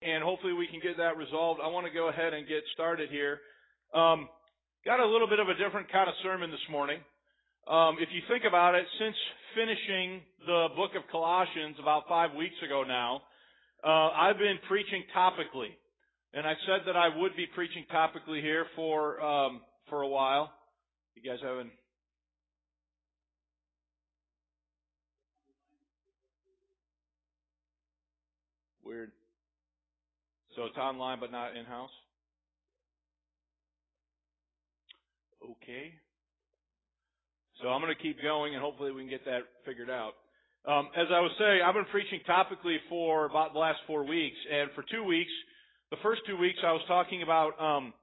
and hopefully we can get that resolved. I want to go ahead and get started here. Got a little bit of a different kind of sermon this morning. If you think about it, since finishing the book of Colossians about 5 weeks ago now, I've been preaching topically. And I said that I would be preaching topically here for a while. You guys haven't... Weird. So it's online but not in-house? Okay. So I'm going to keep going and hopefully we can get that figured out. As I was saying, I've been preaching topically for about the last 4 weeks. And for 2 weeks, the first 2 weeks I was talking about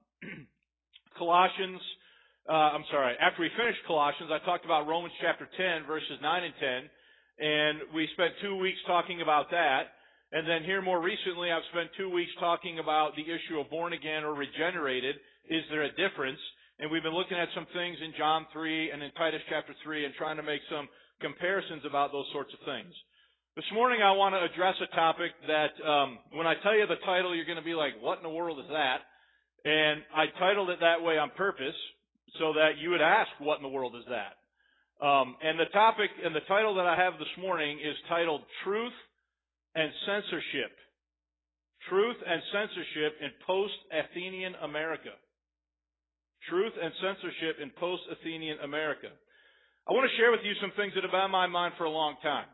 Colossians. After we finished Colossians, I talked about Romans chapter 10, verses 9 and 10. And we spent 2 weeks talking about that. And then here more recently, I've spent 2 weeks talking about the issue of born again or regenerated. Is there a difference? And we've been looking at some things in John 3 and in Titus chapter 3 and trying to make some comparisons about those sorts of things. This morning I want to address a topic that when I tell you the title, you're going to be like, what in the world is that? And I titled it that way on purpose so that you would ask, what in the world is that? And the topic and the title that I have this morning is titled Truth and Censorship. Truth and Censorship in Post-Athenian America. Truth and Censorship in Post-Athenian America. I want to share with you some things that have been on my mind for a long time.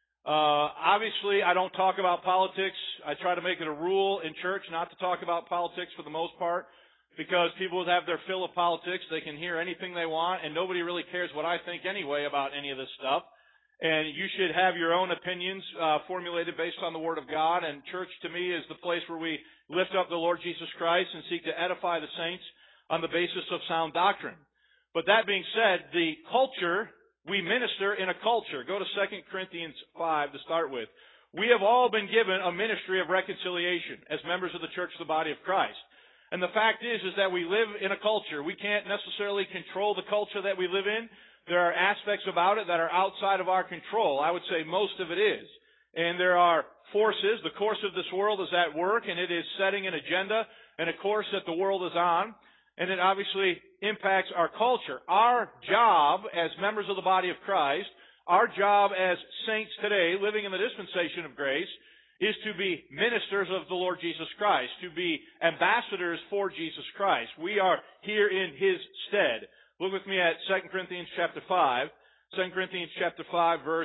Obviously, I don't talk about politics. I try to make it a rule in church not to talk about politics for the most part because people have their fill of politics. They can hear anything they want, and nobody really cares what I think anyway about any of this stuff. And you should have your own opinions formulated based on the Word of God. And church, to me, is the place where we lift up the Lord Jesus Christ and seek to edify the saints on the basis of sound doctrine. But that being said, the culture, we minister in a culture. Go to 2 Corinthians 5 to start with. We have all been given a ministry of reconciliation as members of the church of the body of Christ. And the fact is that we live in a culture. We can't necessarily control the culture that we live in. There are aspects about it that are outside of our control. I would say most of it is. And there are forces. The course of this world is at work, and it is setting an agenda and a course that the world is on. And it obviously impacts our culture. Our job as members of the body of Christ, our job as saints today, living in the dispensation of grace, is to be ministers of the Lord Jesus Christ, to be ambassadors for Jesus Christ. We are here in His stead. Look with me at 2 Corinthians chapter 5. 2 Corinthians chapter 5, verse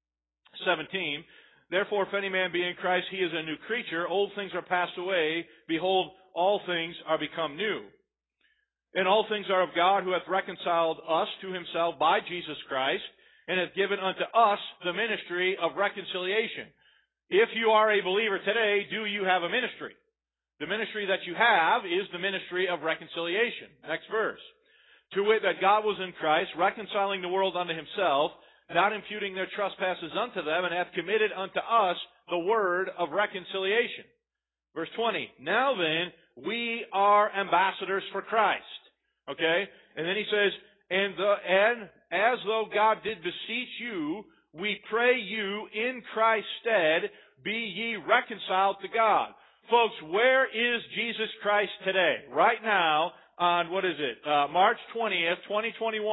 17. Therefore, if any man be in Christ, he is a new creature. Old things are passed away. Behold, all things are become new. And all things are of God, who hath reconciled us to Himself by Jesus Christ, and hath given unto us the ministry of reconciliation. If you are a believer today, do you have a ministry? The ministry that you have is the ministry of reconciliation. Next verse. To wit, that God was in Christ, reconciling the world unto Himself, not imputing their trespasses unto them, and hath committed unto us the word of reconciliation. Verse 20. Now then, we are ambassadors for Christ. Okay? And then he says, and as though God did beseech you, we pray you in Christ's stead, be ye reconciled to God. Folks, where is Jesus Christ today? Right now, on, March 20th, 2022,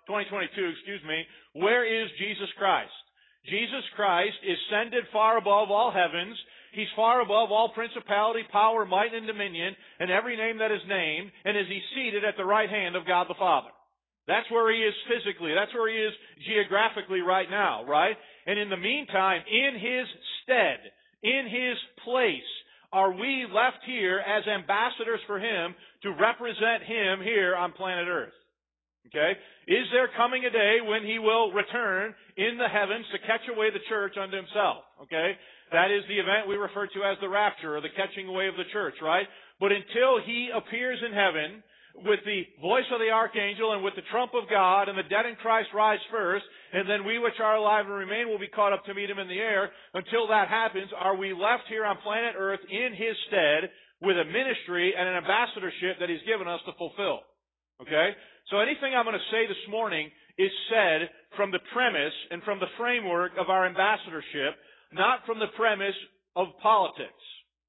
where is Jesus Christ? Jesus Christ is ascended far above all heavens. He's far above all principality, power, might, and dominion, and every name that is named, and is He seated at the right hand of God the Father. That's where He is physically. That's where He is geographically right now, right? And in the meantime, in His stead, in His place, are we left here as ambassadors for Him to represent Him here on planet Earth? Okay? Is there coming a day when He will return in the heavens to catch away the church unto Himself? Okay? That is the event we refer to as the rapture, or the catching away of the church, right? But until He appears in heaven with the voice of the archangel and with the trump of God, and the dead in Christ rise first, and then we which are alive and remain will be caught up to meet Him in the air. Until that happens, are we left here on planet Earth in His stead with a ministry and an ambassadorship that He's given us to fulfill? Okay? So anything I'm going to say this morning is said from the premise and from the framework of our ambassadorship, not from the premise of politics.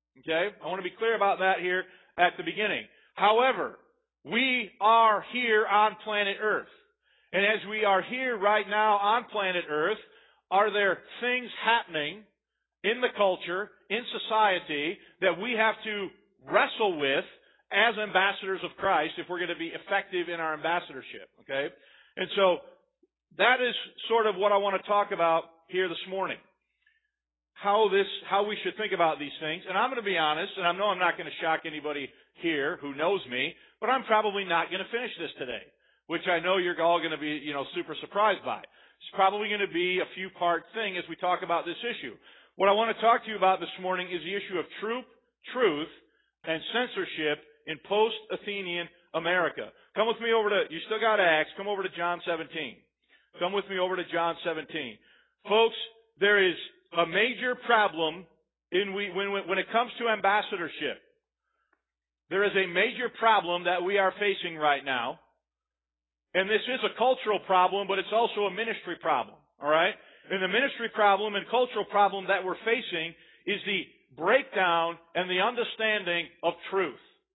Okay? I want to be clear about that here at the beginning. However, we are here on planet Earth. And as we are here right now on planet Earth, are there things happening in the culture, in society, that we have to wrestle with as ambassadors of Christ if we're going to be effective in our ambassadorship? Okay? And so that is sort of what I want to talk about here this morning. How we should think about these things. And I'm going to be honest, and I know I'm not going to shock anybody here who knows me, but I'm probably not going to finish this today, which I know you're all going to be, super surprised by. It's probably going to be a few-part thing as we talk about this issue. What I want to talk to you about this morning is the issue of truth, and censorship in post-Athenian America. Come with me over to, you still got Acts, come over to John 17. Come with me over to John 17. Folks, there is a major problem when it comes to ambassadorship. There is a major problem that we are facing right now. And this is a cultural problem, but it's also a ministry problem. All right? And the ministry problem and cultural problem that we're facing is the breakdown and the understanding of truth.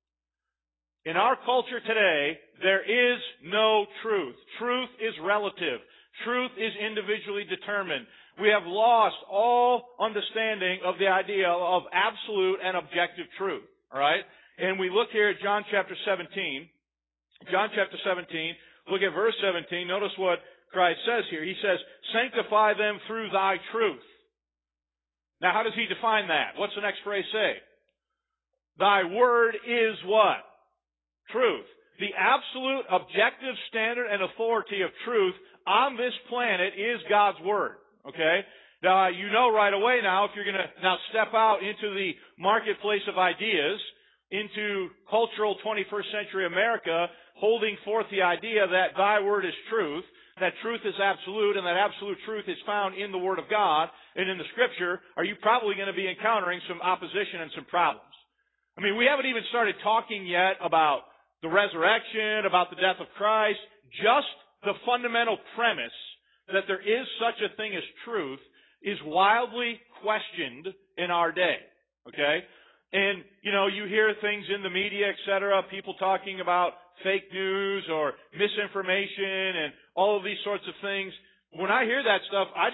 In our culture today, there is no truth. Truth is relative. Truth is individually determined. We have lost all understanding of the idea of absolute and objective truth. All right? And we look here at John chapter 17. John chapter 17, look at verse 17. Notice what Christ says here. He says, sanctify them through thy truth. Now, how does he define that? What's the next phrase say? Thy word is what? Truth. The absolute objective standard and authority of truth on this planet is God's word. Okay? Now, you know right away now, if you're going to now step out into the marketplace of ideas, into cultural 21st century America, holding forth the idea that thy word is truth, that truth is absolute, and that absolute truth is found in the Word of God and in the Scripture, are you probably going to be encountering some opposition and some problems. I mean, we haven't even started talking yet about the resurrection, about the death of Christ. Just the fundamental premise that there is such a thing as truth is wildly questioned in our day. Okay? And, you hear things in the media, etc., people talking about fake news or misinformation and all of these sorts of things. When I hear that stuff, I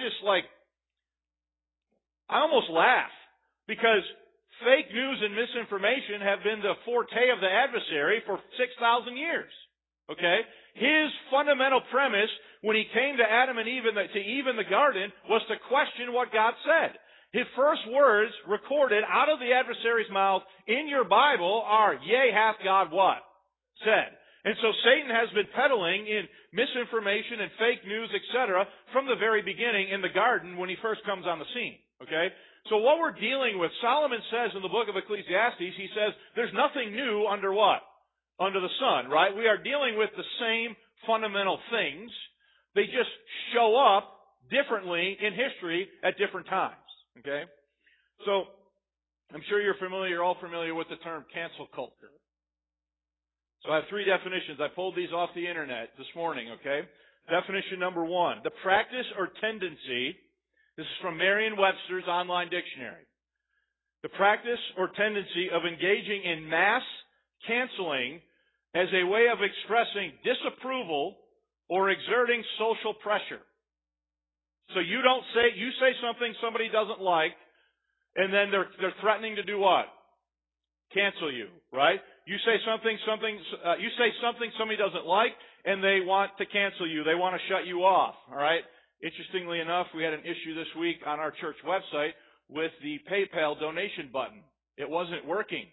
almost laugh, because fake news and misinformation have been the forte of the adversary for 6,000 years. Okay? His fundamental premise when he came to Adam and Eve in the garden was to question what God said. His first words recorded out of the adversary's mouth in your Bible are, yea, hath God what? Said. And so Satan has been peddling in misinformation and fake news, etc., from the very beginning in the garden when he first comes on the scene. Okay? So what we're dealing with, Solomon says in the book of Ecclesiastes, he says, there's nothing new under what? Under the sun, right? We are dealing with the same fundamental things. They just show up differently in history at different times. Okay? So, I'm sure you're all familiar with the term cancel culture. So I have three definitions. I pulled these off the internet this morning, okay? Definition number one, the practice or tendency, this is from Merriam-Webster's online dictionary, the practice or tendency of engaging in mass canceling as a way of expressing disapproval or exerting social pressure. So you say something somebody doesn't like, and then they're threatening to do what? Cancel you, right? You say something somebody doesn't like, and they want to cancel you. They want to shut you off, all right? Interestingly enough, we had an issue this week on our church website with the PayPal donation button. It wasn't working.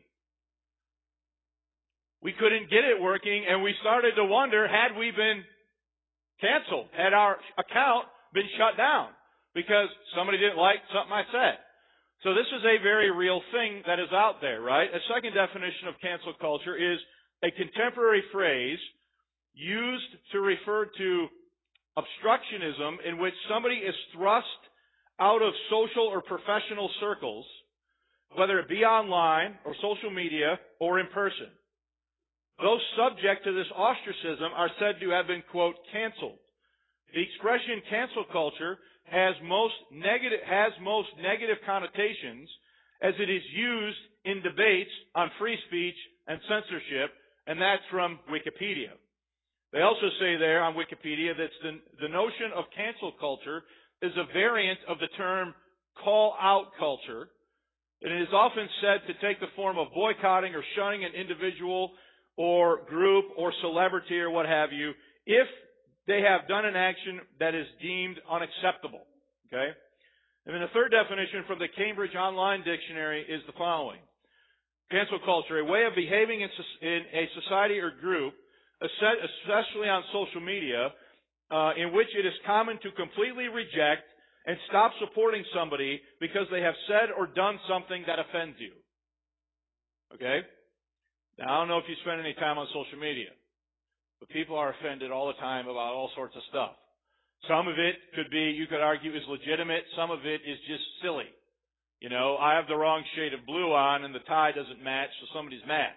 We couldn't get it working, and we started to wonder, had we been canceled? Had our account been shut down because somebody didn't like something I said? So this is a very real thing that is out there, right? A second definition of cancel culture is a contemporary phrase used to refer to obstructionism in which somebody is thrust out of social or professional circles, whether it be online or social media or in person. Those subject to this ostracism are said to have been, quote, canceled. The expression cancel culture has most negative connotations as it is used in debates on free speech and censorship, and that's from Wikipedia. They also say there on Wikipedia that the notion of cancel culture is a variant of the term call-out culture, and it is often said to take the form of boycotting or shunning an individual or group or celebrity or what have you if they have done an action that is deemed unacceptable. Okay? And then the third definition from the Cambridge Online Dictionary is the following. Cancel culture, a way of behaving in a society or group, especially on social media, in which it is common to completely reject and stop supporting somebody because they have said or done something that offends you. Okay? Now, I don't know if you spend any time on social media, but people are offended all the time about all sorts of stuff. Some of it could be, you could argue, is legitimate. Some of it is just silly. You know, I have the wrong shade of blue on and the tie doesn't match, so somebody's mad.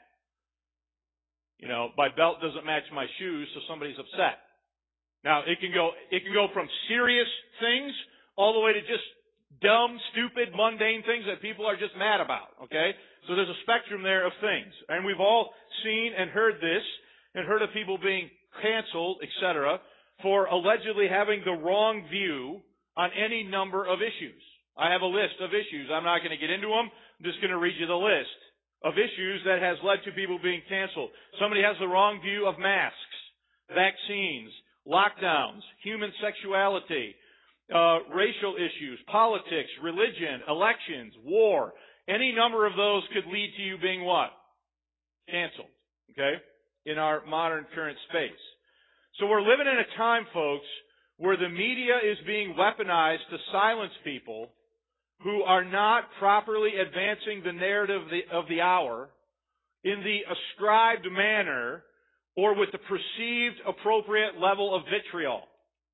You know, my belt doesn't match my shoes, so somebody's upset. Now, it can go from serious things all the way to just dumb, stupid, mundane things that people are just mad about, okay? So there's a spectrum there of things. And we've all seen and heard this, and heard of people being canceled, etc., for allegedly having the wrong view on any number of issues. I have a list of issues. I'm not going to get into them. I'm just going to read you the list of issues that has led to people being canceled. Somebody has the wrong view of masks, vaccines, lockdowns, human sexuality, racial issues, politics, religion, elections, war. Any number of those could lead to you being what? Canceled. Okay? In our modern current space. So we're living in a time, folks, where the media is being weaponized to silence people who are not properly advancing the narrative of the hour in the ascribed manner or with the perceived appropriate level of vitriol.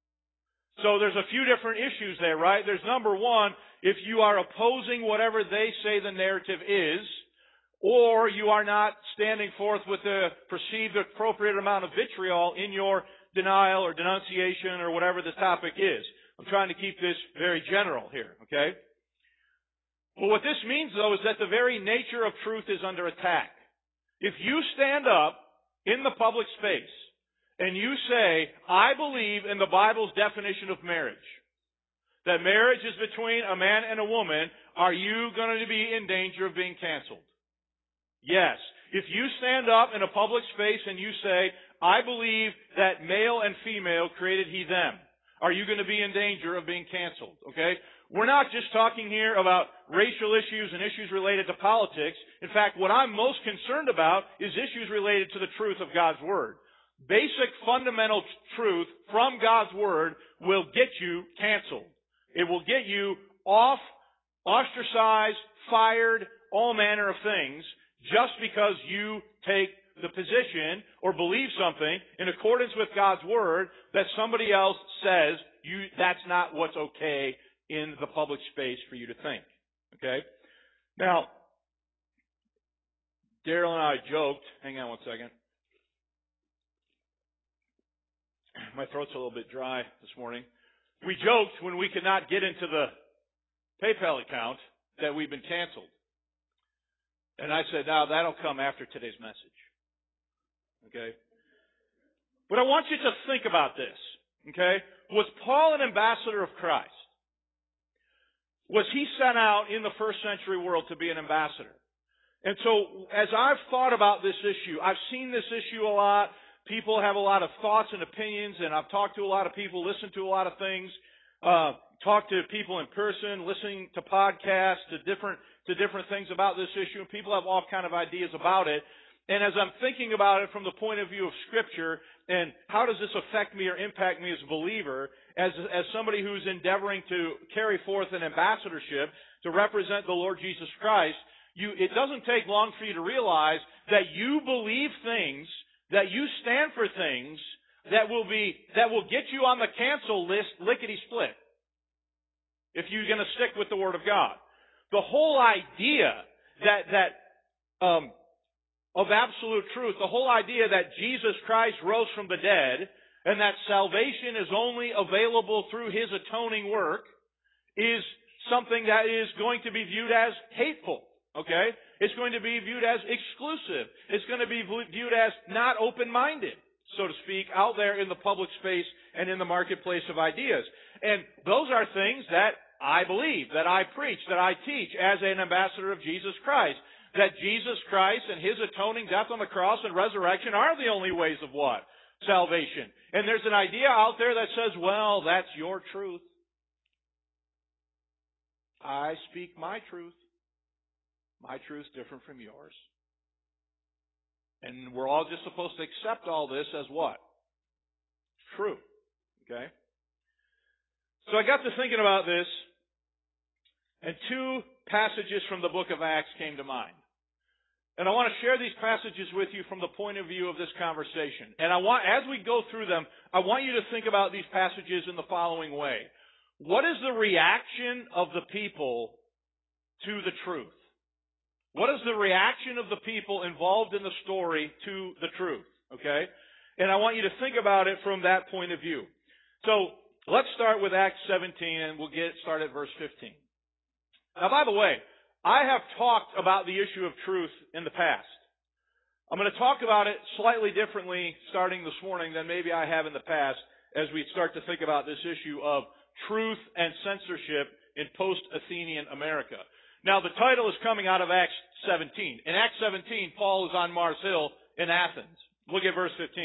So there's a few different issues there, right? There's number one, if you are opposing whatever they say the narrative is, or you are not standing forth with the perceived appropriate amount of vitriol in your denial or denunciation or whatever the topic is. I'm trying to keep this very general here, okay? Well, what this means, though, is that the very nature of truth is under attack. If you stand up in the public space and you say, I believe in the Bible's definition of marriage, that marriage is between a man and a woman, are you going to be in danger of being canceled? Yes. If you stand up in a public space and you say, I believe that male and female created he, them, are you going to be in danger of being canceled? Okay? We're not just talking here about racial issues and issues related to politics. In fact, what I'm most concerned about is issues related to the truth of God's Word. Basic fundamental truth from God's Word will get you canceled. It will get you off, ostracized, fired, all manner of things, just because you take the position or believe something in accordance with God's Word that somebody else says that's not what's okay in the public space for you to think. Okay? Now, Daryl and I joked, hang on one second. My throat's a little bit dry this morning. We joked when we could not get into the PayPal account that we've been canceled. And I said, now that'll come after today's message. Okay? But I want you to think about this. Okay? Was Paul an ambassador of Christ? Was he sent out in the first century world to be an ambassador? And so, as I've thought about this issue, I've seen this issue a lot. People have a lot of thoughts and opinions, and I've talked to a lot of people, listened to a lot of things, talked to people in person, listening to podcasts, to different things about this issue, and people have all kind of ideas about it. And as I'm thinking about it from the point of view of Scripture, and how does this affect me or impact me as a believer, as somebody who's endeavoring to carry forth an ambassadorship to represent the Lord Jesus Christ, it doesn't take long for you to realize that you believe things, that you stand for things that will get you on the cancel list lickety-split if you're going to stick with the Word of God. The whole idea of absolute truth, the whole idea that Jesus Christ rose from the dead and that salvation is only available through His atoning work is something that is going to be viewed as hateful. Okay? It's going to be viewed as exclusive. It's going to be viewed as not open-minded, so to speak, out there in the public space and in the marketplace of ideas. And those are things that I believe, that I preach, that I teach as an ambassador of Jesus Christ. That Jesus Christ and His atoning death on the cross and resurrection are the only ways of what? Salvation. And there's an idea out there that says, well, that's your truth. I speak my truth. My truth's different from yours. And we're all just supposed to accept all this as what? True. Okay? So I got to thinking about this, and two passages from the book of Acts came to mind. And I want to share these passages with you from the point of view of this conversation. And as we go through them, I want you to think about these passages in the following way. What is the reaction of the people to the truth? What is the reaction of the people involved in the story to the truth? Okay? And I want you to think about it from that point of view. So, let's start with Acts 17, and we'll get started at verse 15. Now, by the way, I have talked about the issue of truth in the past. I'm going to talk about it slightly differently starting this morning than maybe I have in the past as we start to think about this issue of truth and censorship in post-Athenian America. Now, the title is coming out of Acts 17. In Acts 17, Paul is on Mars Hill in Athens. Look at verse 15.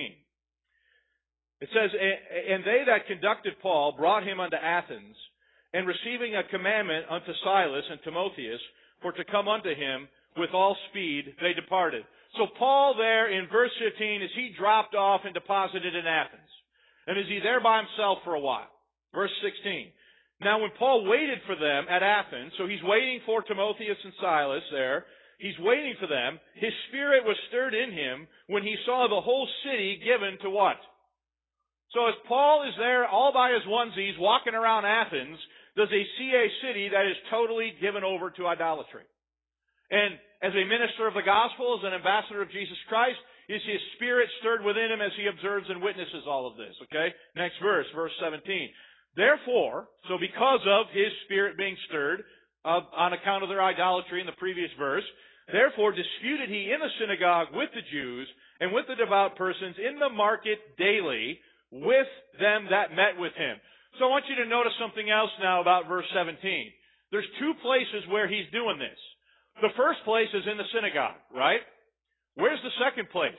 It says, "And they that conducted Paul brought him unto Athens, and receiving a commandment unto Silas and Timotheus, for to come unto him with all speed, they departed." So Paul there in verse 15, is he dropped off and deposited in Athens? And is he there by himself for a while? Verse 16. "Now when Paul waited for them at Athens," so he's waiting for Timotheus and Silas there, he's waiting for them, "his spirit was stirred in him when he saw the whole city given to" what? So as Paul is there all by his onesies walking around Athens, does he see a city that is totally given over to idolatry? And as a minister of the gospel, as an ambassador of Jesus Christ, is his spirit stirred within him as he observes and witnesses all of this? Okay? Next verse, verse 17. "Therefore," so because of his spirit being stirred, on account of their idolatry in the previous verse, "Therefore disputed he in the synagogue with the Jews and with the devout persons in the market daily with them that met with him." So I want you to notice something else now about verse 17. There's two places where he's doing this. The first place is in the synagogue, right? Where's the second place?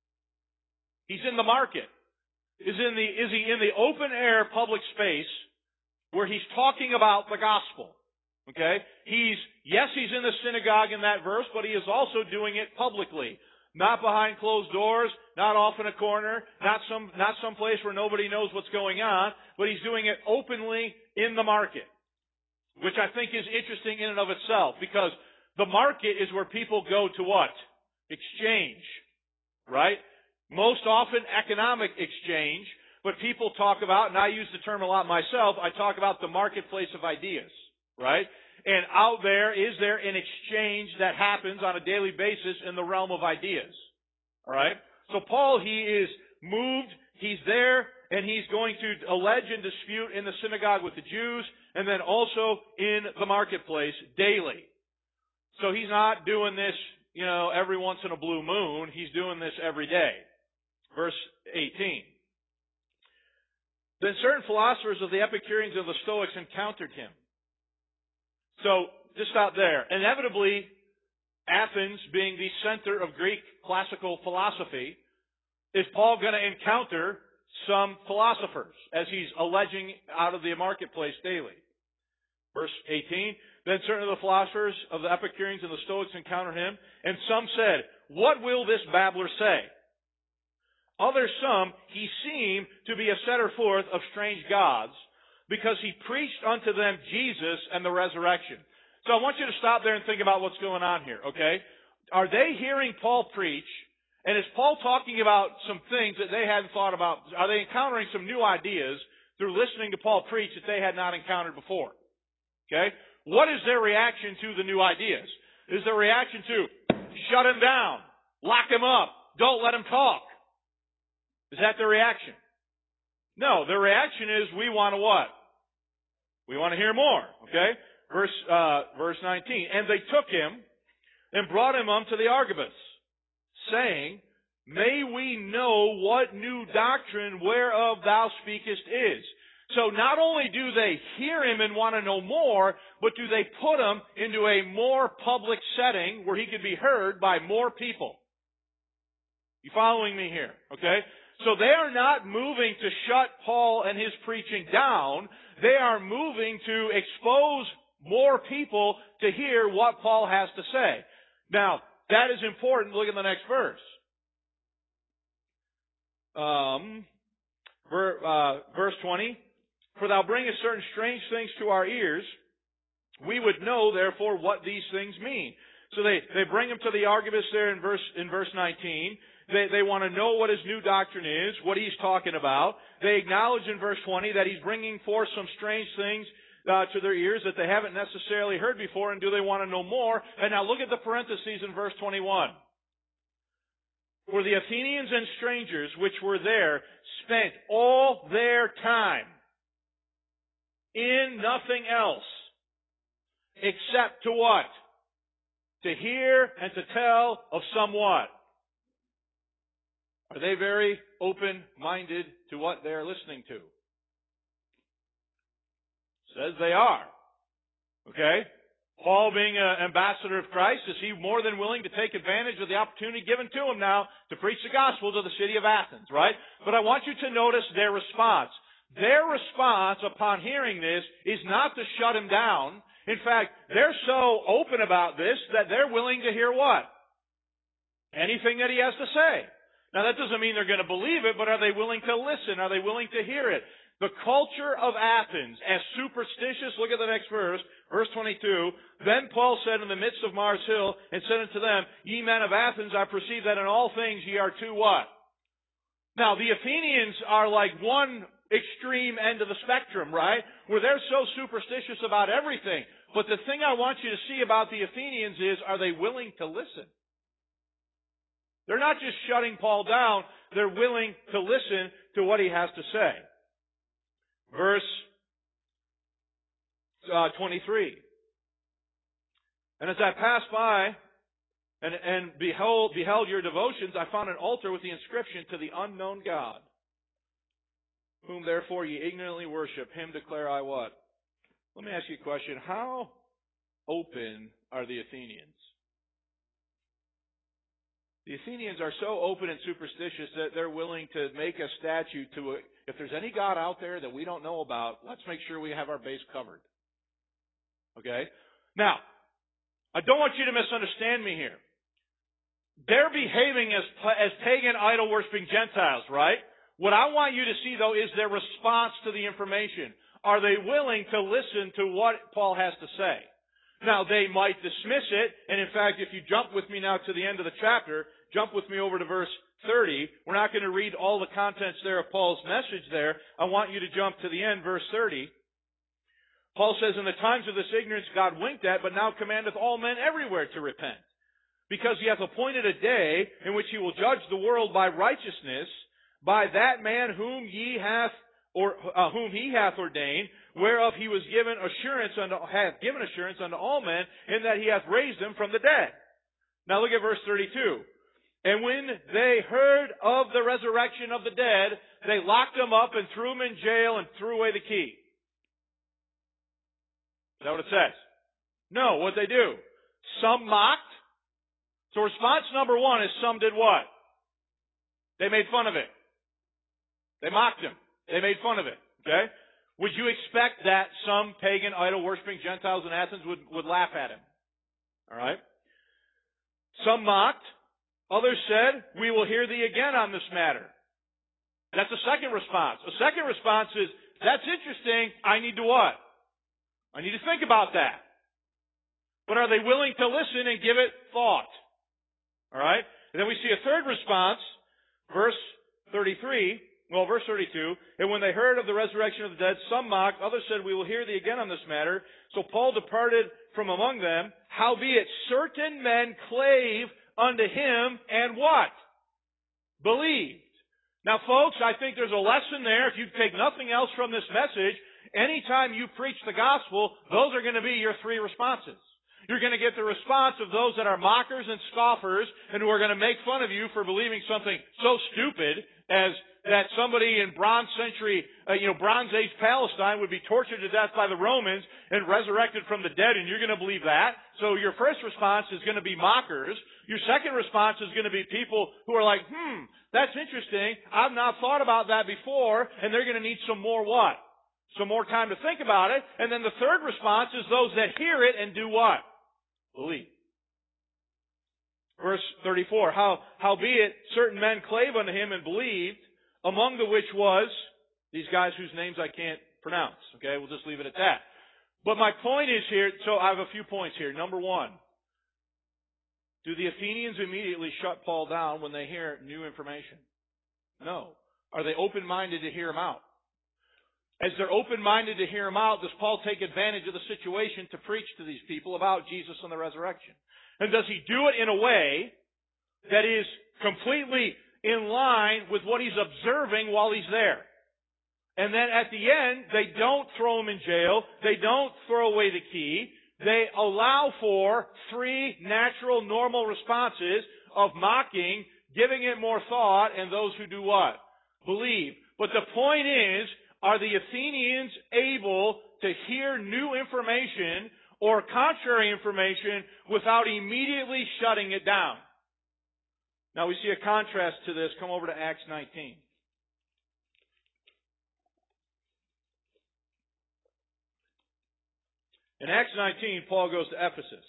He's in the market. Is he in the open air public space where he's talking about the gospel? Okay? He's in the synagogue in that verse, but he is also doing it publicly. Not behind closed doors, not off in a corner, not some place where nobody knows what's going on, but he's doing it openly in the market. Which I think is interesting in and of itself, because the market is where people go to what? Exchange. Right? Most often economic exchange, but people talk about, and I use the term a lot myself, I talk about the marketplace of ideas. Right? And out there, is there an exchange that happens on a daily basis in the realm of ideas? All right? So Paul, he is moved, he's there, and he's going to allege and dispute in the synagogue with the Jews, and then also in the marketplace daily. So he's not doing this, every once in a blue moon. He's doing this every day. Verse 18. "Then certain philosophers of the Epicureans and the Stoics encountered him." So, just out there, inevitably, Athens being the center of Greek classical philosophy, is Paul going to encounter some philosophers as he's alleging out of the marketplace daily? Verse 18, "Then certain of the philosophers of the Epicureans and the Stoics encountered him, and some said, What will this babbler say? Others some, he seemed to be a setter forth of strange gods, because he preached unto them Jesus and the resurrection." So I want you to stop there and think about what's going on here, okay? Are they hearing Paul preach, and is Paul talking about some things that they hadn't thought about? Are they encountering some new ideas through listening to Paul preach that they had not encountered before? Okay? What is their reaction to the new ideas? Is their reaction to shut him down, lock him up, don't let him talk? Is that their reaction? No, their reaction is, we want to what? We want to hear more, okay? Verse 19. "And they took him and brought him unto the Argobus, saying, May we know what new doctrine whereof thou speakest is. So not only do they hear him and want to know more, but do they put him into a more public setting where he could be heard by more people. You following me here? Okay? So they are not moving to shut Paul and his preaching down. They are moving to expose more people to hear what Paul has to say. Now, that is important. Look at the next verse. Verse 20. For thou bringest certain strange things to our ears. We would know, therefore, what these things mean. So they bring him to the Argobus there in verse 19. They want to know what his new doctrine is, what he's talking about. They acknowledge in verse 20 that he's bringing forth some strange things to their ears that they haven't necessarily heard before, and do they want to know more? And now look at the parentheses in verse 21. For the Athenians and strangers which were there spent all their time in nothing else except to what? To hear and to tell of somewhat. Are they very open-minded to what they're listening to? Says they are. Okay? Paul being an ambassador of Christ, is he more than willing to take advantage of the opportunity given to him now to preach the gospel to the city of Athens, right? But I want you to notice their response. Their response upon hearing this is not to shut him down. In fact, they're so open about this that they're willing to hear what? Anything that he has to say. Now that doesn't mean they're going to believe it, but are they willing to listen? Are they willing to hear it? The culture of Athens, as superstitious, look at the next verse, verse 22, Then Paul said in the midst of Mars Hill, and said unto them, Ye men of Athens, I perceive that in all things ye are too what? Now the Athenians are like one extreme end of the spectrum, right? Where they're so superstitious about everything. But the thing I want you to see about the Athenians is, are they willing to listen? They're not just shutting Paul down, they're willing to listen to what he has to say. Verse 23. And as I passed by and beheld your devotions, I found an altar with the inscription, To the unknown God, whom therefore ye ignorantly worship, him declare I what? Let me ask you a question. How open are the Athenians? The Athenians are so open and superstitious that they're willing to make a statue if there's any God out there that we don't know about, let's make sure we have our base covered. Okay? Now, I don't want you to misunderstand me here. They're behaving as pagan idol-worshiping Gentiles, right? What I want you to see, though, is their response to the information. Are they willing to listen to what Paul has to say? Now, they might dismiss it, and in fact, if you jump with me now to the end of the chapter, jump with me over to verse 30. We're not going to read all the contents there of Paul's message there. I want you to jump to the end, verse 30. Paul says, In the times of this ignorance God winked at, but now commandeth all men everywhere to repent. Because he hath appointed a day in which he will judge the world by righteousness, by that man whom he hath ordained, whereof he was hath given assurance unto all men, in that he hath raised them from the dead. Now look at verse 32. And when they heard of the resurrection of the dead, they locked him up and threw him in jail and threw away the key. Is that what it says? No, what'd they do? Some mocked. So response number one is some did what? They made fun of it. They mocked him. They made fun of it. Okay? Would you expect that some pagan idol-worshiping Gentiles in Athens would laugh at him? Alright? Some mocked. Others said, We will hear thee again on this matter. That's the second response. The second response is, That's interesting. I need to what? I need to think about that. But are they willing to listen and give it thought? Alright? And then we see a third response, verse 32. And when they heard of the resurrection of the dead, some mocked, others said, We will hear thee again on this matter. So Paul departed from among them. Howbeit certain men clave unto him, and what? Believed. Now folks, I think there's a lesson there. If you take nothing else from this message, anytime you preach the gospel, those are going to be your three responses. You're going to get the response of those that are mockers and scoffers and who are going to make fun of you for believing something so stupid as that somebody in Bronze Age Palestine would be tortured to death by the Romans and resurrected from the dead, and you're going to believe that. So your first response is going to be mockers. Your second response is going to be people who are like, that's interesting. I've not thought about that before, and they're going to need some more what? Some more time to think about it. And then the third response is those that hear it and do what? Believe. Verse 34, howbeit certain men clave unto him and believed, among the which was these guys whose names I can't pronounce. Okay, we'll just leave it at that. But my point is here, so I have a few points here. Number one, do the Athenians immediately shut Paul down when they hear new information? No. Are they open-minded to hear him out? As they're open-minded to hear him out, does Paul take advantage of the situation to preach to these people about Jesus and the resurrection? And does he do it in a way that is completely in line with what he's observing while he's there? And then at the end, they don't throw him in jail. They don't throw away the key. They allow for three natural, normal responses of mocking, giving it more thought, and those who do what? Believe. But the point is, are the Athenians able to hear new information or contrary information without immediately shutting it down? Now we see a contrast to this. Come over to Acts 19. In Acts 19, Paul goes to Ephesus.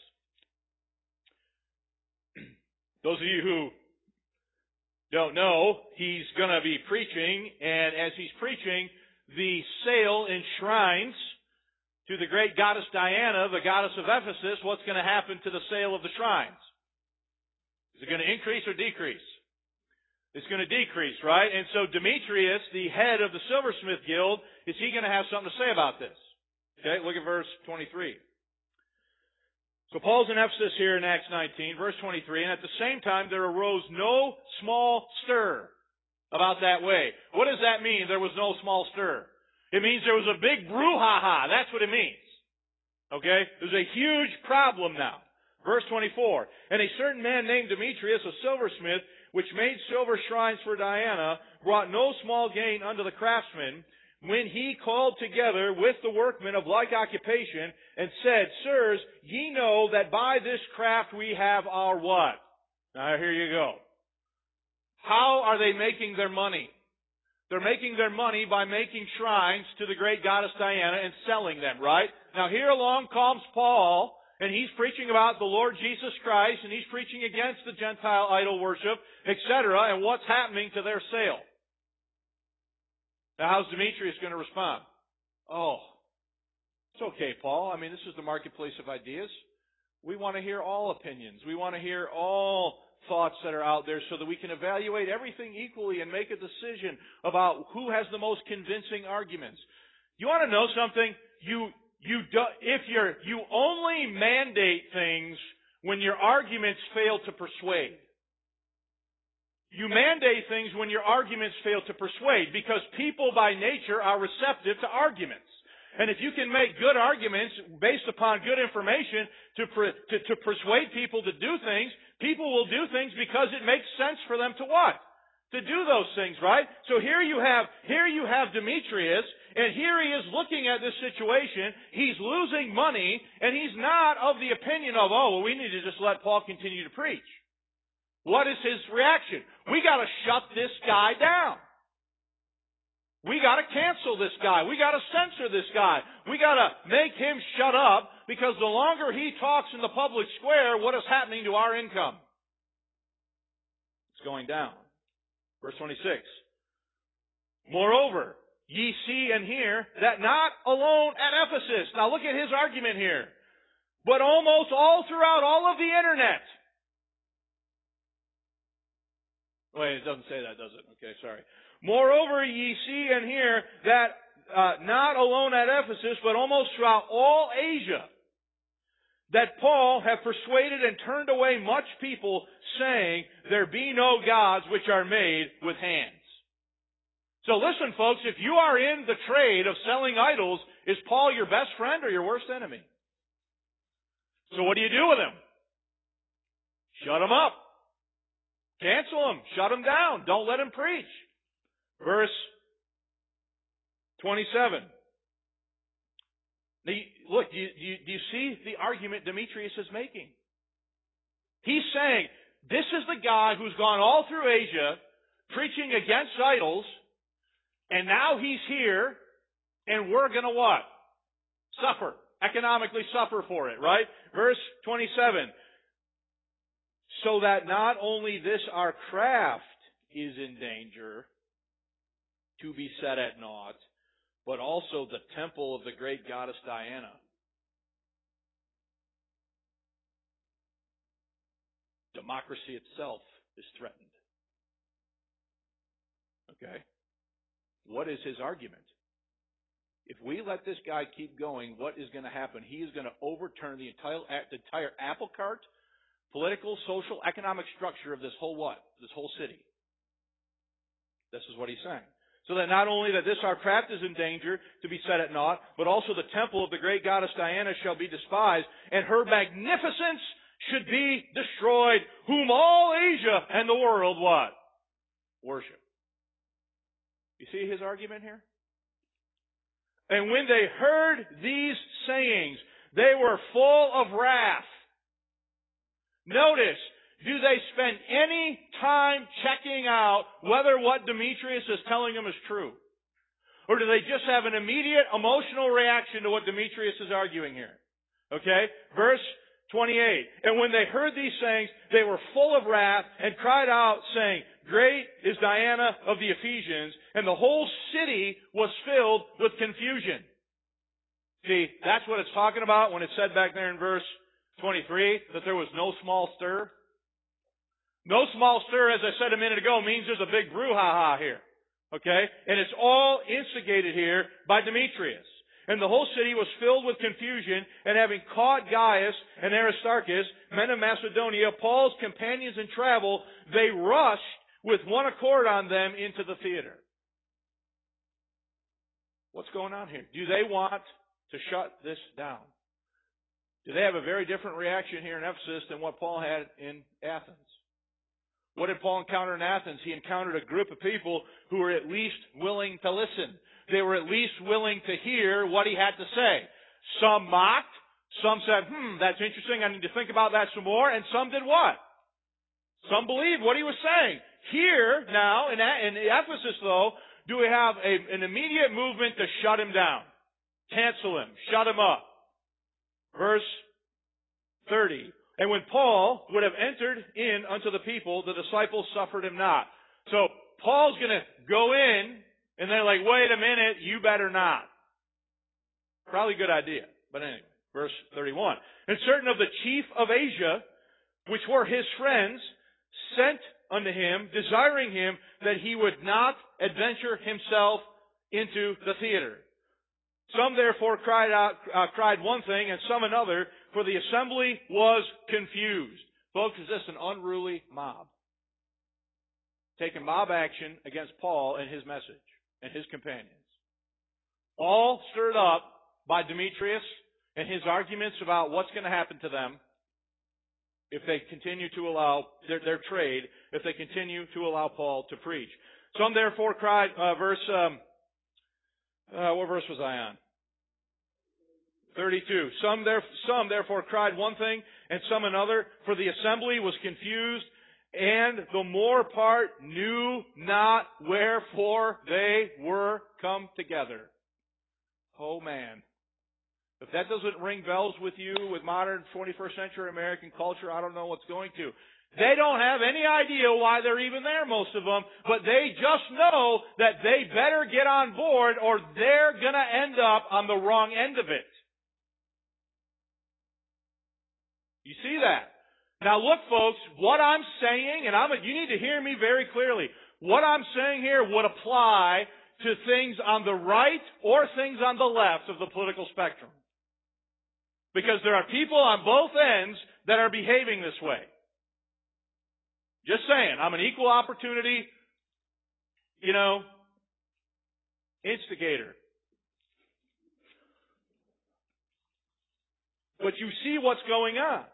Those of you who don't know, he's going to be preaching, and as he's preaching, the sale in shrines to the great goddess Diana, the goddess of Ephesus, what's going to happen to the sale of the shrines? Is it going to increase or decrease? It's going to decrease, right? And so Demetrius, the head of the silversmith guild, is he going to have something to say about this? Okay, look at verse 23. So Paul's in Ephesus here in Acts 19, verse 23, and at the same time there arose no small stir about that way. What does that mean, there was no small stir? It means there was a big brouhaha. That's what it means. Okay? There's a huge problem now. Verse 24, and a certain man named Demetrius, a silversmith, which made silver shrines for Diana, brought no small gain unto the craftsmen, when he called together with the workmen of like occupation, and said, Sirs, ye know that by this craft we have our what? Now here you go. How are they making their money? They're making their money by making shrines to the great goddess Diana and selling them, right? Now here along comes Paul, and he's preaching about the Lord Jesus Christ, and he's preaching against the Gentile idol worship, etc., and what's happening to their sale. Now how's Demetrius going to respond? Oh, it's okay, Paul. I mean, this is the marketplace of ideas. We want to hear all opinions. We want to hear all thoughts that are out there so that we can evaluate everything equally and make a decision about who has the most convincing arguments. You want to know something? You only mandate things when your arguments fail to persuade. You mandate things when your arguments fail to persuade, because people by nature are receptive to arguments. And if you can make good arguments based upon good information to persuade people to do things, people will do things because it makes sense for them to what? To do those things, right? So here you have Demetrius, and here he is looking at this situation. He's losing money, and he's not of the opinion of, we need to just let Paul continue to preach. What is his reaction? We got to shut this guy down. We got to cancel this guy. We got to censor this guy. We got to make him shut up, because the longer he talks in the public square, what is happening to our income? It's going down. Verse 26. Moreover, ye see and hear that not alone at Ephesus. Now look at his argument here. But almost all throughout all of the internet. Wait, it doesn't say that, does it? Okay, sorry. Moreover, ye see and hear that not alone at Ephesus, but almost throughout all Asia, that Paul hath persuaded and turned away much people, saying, there be no gods which are made with hands. So listen, folks, if you are in the trade of selling idols, is Paul your best friend or your worst enemy? So what do you do with him? Shut him up. Cancel him. Shut him down. Don't let him preach. Verse 27. Now, look, do you see the argument Demetrius is making? He's saying, this is the guy who's gone all through Asia preaching against idols, and now he's here, and we're going to what? Suffer. Economically suffer for it, right? Verse 27. So that not only this our craft is in danger to be set at naught, but also the temple of the great goddess Diana. Democracy itself is threatened. Okay? What is his argument? If we let this guy keep going, what is going to happen? He is going to overturn the entire apple cart, political, social, economic structure of this whole what? This whole city. This is what he's saying. So that not only that this our craft is in danger to be set at naught, but also the temple of the great goddess Diana shall be despised, and her magnificence should be destroyed, whom all Asia and the world what? Worship. You see his argument here? And when they heard these sayings, they were full of wrath. Notice, do they spend any time checking out whether what Demetrius is telling them is true? Or do they just have an immediate emotional reaction to what Demetrius is arguing here? Okay? Verse 28. And when they heard these sayings, they were full of wrath and cried out, saying, Great is Diana of the Ephesians, and the whole city was filled with confusion. See, that's what it's talking about when it said back there in verse 23 that there was no small stir. No small stir, as I said a minute ago, means there's a big brouhaha here. Okay? And it's all instigated here by Demetrius. And the whole city was filled with confusion, and having caught Gaius and Aristarchus, men of Macedonia, Paul's companions in travel, they rushed with one accord on them into the theater. What's going on here? Do they want to shut this down? Do they have a very different reaction here in Ephesus than what Paul had in Athens? What did Paul encounter in Athens? He encountered a group of people who were at least willing to listen. They were at least willing to hear what he had to say. Some mocked. Some said, that's interesting. I need to think about that some more. And some did what? Some believed what he was saying. Here, now, in Ephesus, though, do we have an immediate movement to shut him down? Cancel him. Shut him up. Verse 30. And when Paul would have entered in unto the people, the disciples suffered him not. So, Paul's going to go in, and they're like, wait a minute, you better not. Probably a good idea. But anyway, verse 31. And certain of the chief of Asia, which were his friends, sent unto him, desiring him that he would not adventure himself into the theater. Some therefore cried one thing, and some another, for the assembly was confused. Folks, is this an unruly mob? Taking mob action against Paul and his message and his companions. All stirred up by Demetrius and his arguments about what's going to happen to them if they continue to allow their trade, if they continue to allow Paul to preach. Some therefore cried, what verse was I on? 32. Some therefore cried one thing, and some another, for the assembly was confused, and the more part knew not wherefore they were come together. Oh man. If that doesn't ring bells with you with modern 21st century American culture, I don't know what's going to. They don't have any idea why they're even there, most of them, but they just know that they better get on board or they're going to end up on the wrong end of it. You see that? Now look, folks, what I'm saying, and you need to hear me very clearly. What I'm saying here would apply to things on the right or things on the left of the political spectrum. Because there are people on both ends that are behaving this way. Just saying, I'm an equal opportunity, instigator. But you see what's going on.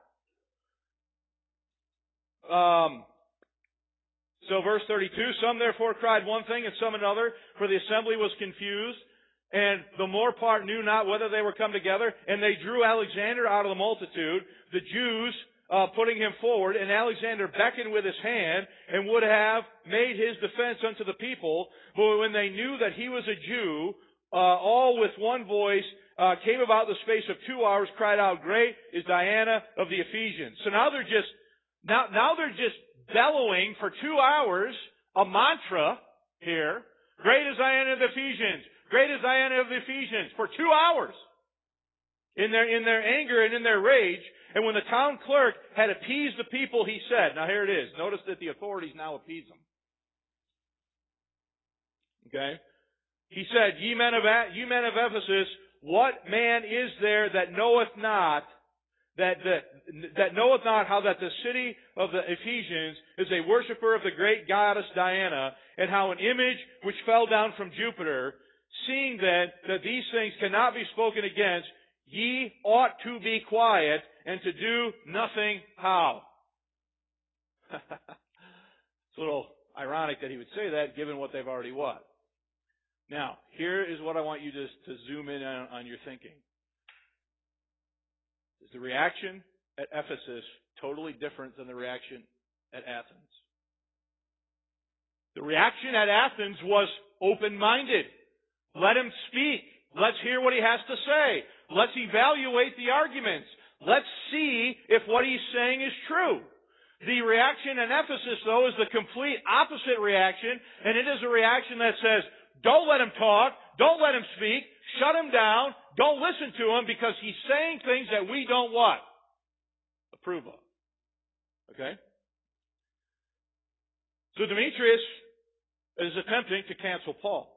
So verse 32, some therefore cried one thing and some another, for the assembly was confused, and the more part knew not whether they were come together, and they drew Alexander out of the multitude, the Jews putting him forward, and Alexander beckoned with his hand, and would have made his defense unto the people, but when they knew that he was a Jew, all with one voice came about the space of 2 hours, cried out, Great is Diana of the Ephesians. So now they're just bellowing for 2 hours a mantra here. Great is Diana of the Ephesians. Great is Diana of the Ephesians. For 2 hours. In their anger and in their rage. And when the town clerk had appeased the people, he said, now here it is. Notice that the authorities now appease them. Okay? He said, you men of Ephesus, what man is there that knoweth not that knoweth not how that the city of the Ephesians is a worshiper of the great goddess Diana, and how an image which fell down from Jupiter, seeing then that these things cannot be spoken against, ye ought to be quiet and to do nothing how? It's a little ironic that he would say that, given what they've already what? Now, here is what I want you to zoom in on your thinking. Is the reaction at Ephesus totally different than the reaction at Athens? The reaction at Athens was open-minded. Let him speak. Let's hear what he has to say. Let's evaluate the arguments. Let's see if what he's saying is true. The reaction in Ephesus, though, is the complete opposite reaction, and it is a reaction that says, don't let him talk, don't let him speak, shut him down, don't listen to him because he's saying things that we don't what? Approve of. Okay? So Demetrius is attempting to cancel Paul.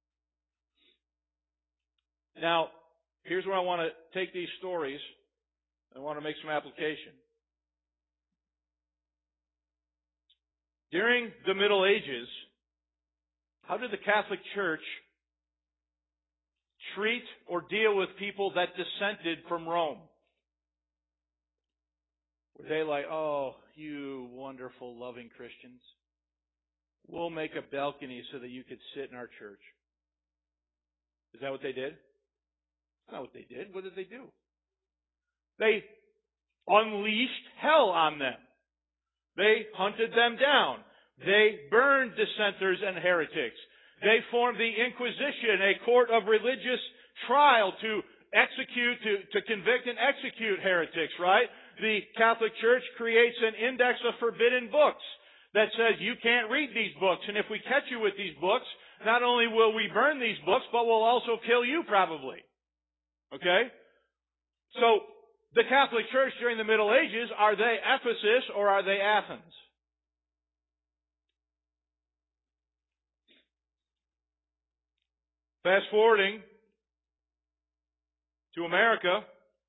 Now, here's where I want to take these stories. I want to make some application. During the Middle Ages, how did the Catholic Church treat or deal with people that dissented from Rome? Were they like, oh, you wonderful, loving Christians, we'll make a balcony so that you could sit in our church? Is that what they did? That's not what they did. What did they do? They unleashed hell on them. They hunted them down. They burned dissenters and heretics. They formed the Inquisition, a court of religious trial to execute, to convict and execute heretics, right? The Catholic Church creates an index of forbidden books that says you can't read these books. And if we catch you with these books, not only will we burn these books, but we'll also kill you probably. Okay? So, the Catholic Church during the Middle Ages, are they Ephesus or are they Athens? Fast forwarding to America.